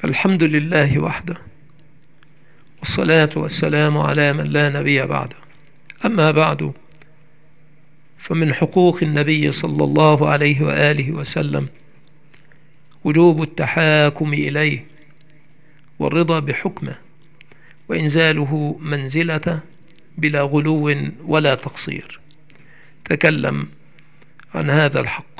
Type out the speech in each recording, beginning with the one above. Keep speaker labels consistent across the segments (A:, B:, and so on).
A: الحمد لله وحده، والصلاة والسلام على من لا نبي بعده. أما بعد، فمن حقوق النبي صلى الله عليه وآله وسلم وجوب التحاكم إليه والرضا بحكمه وإنزاله منزلته بلا غلو ولا تقصير. تكلم عن هذا الحق.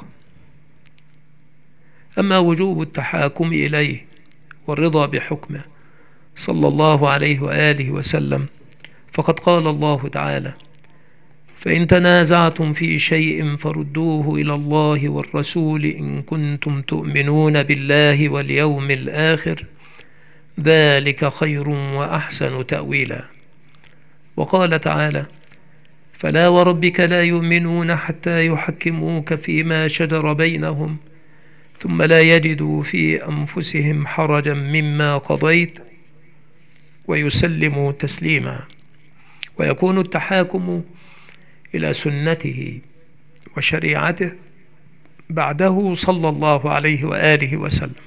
A: أما وجوب التحاكم إليه والرضا بحكمه صلى الله عليه وآله وسلم، فقد قال الله تعالى: فإن تنازعتم في شيء فردوه إلى الله والرسول إن كنتم تؤمنون بالله واليوم الآخر، ذلك خير وأحسن تأويلا. وقال تعالى: فلا وربك لا يؤمنون حتى يحكموك فيما شجر بينهم ثم لا يجدوا في أنفسهم حرجا مما قضيت ويسلموا تسليما. ويكون التحاكم إلى سنته وشريعته بعده صلى الله عليه وآله وسلم.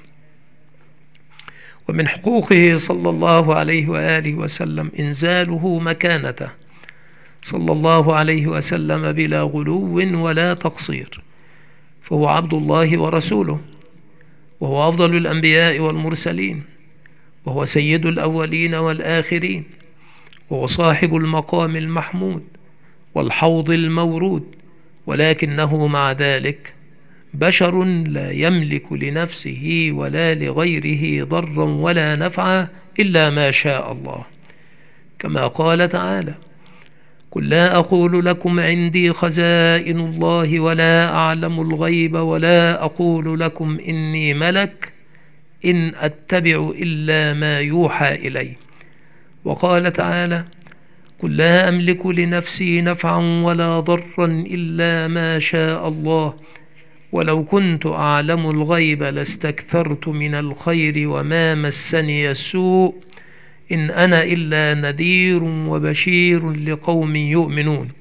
A: ومن حقوقه صلى الله عليه وآله وسلم إنزاله مكانته صلى الله عليه وسلم بلا غلو ولا تقصير، فهو عبد الله ورسوله، وهو أفضل الأنبياء والمرسلين، وهو سيد الأولين والآخرين، وهو صاحب المقام المحمود والحوض المورود، ولكنه مع ذلك بشر لا يملك لنفسه ولا لغيره ضرا ولا نفعا إلا ما شاء الله، كما قال تعالى: قل لا أقول لكم عندي خزائن الله ولا أعلم الغيب ولا أقول لكم إني ملك إن أتبع إلا ما يوحى إلي. وقال تعالى: قل لا أملك لنفسي نفعا ولا ضرا إلا ما شاء الله ولو كنت أعلم الغيب لاستكثرت من الخير وما مسني السوء إن أنا إلا نذير وبشير لقوم يؤمنون.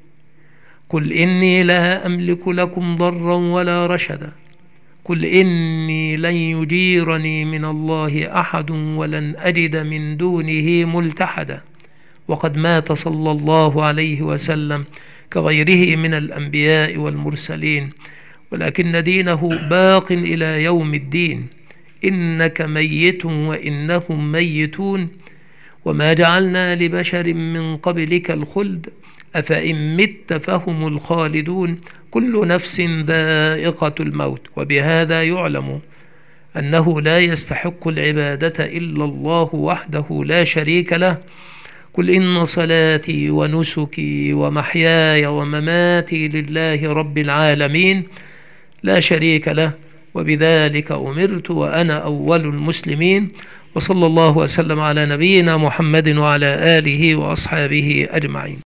A: قل إني لا أملك لكم ضرا ولا رشدا. قل إني لن يجيرني من الله أحد ولن أجد من دونه ملتحدا. وقد مات صلى الله عليه وسلم كغيره من الأنبياء والمرسلين، ولكن دينه باق إلى يوم الدين. إنك ميت وإنهم ميتون وما جعلنا لبشر من قبلك الخلد أفإن مت فهم الخالدون كل نفس ذائقة الموت. وبهذا يعلم أنه لا يستحق العبادة إلا الله وحده لا شريك له. قل إن صلاتي ونسكي ومحياي ومماتي لله رب العالمين لا شريك له وبذلك أمرت وأنا أول المسلمين. وصلى الله وسلم على نبينا محمد وعلى آله وأصحابه أجمعين.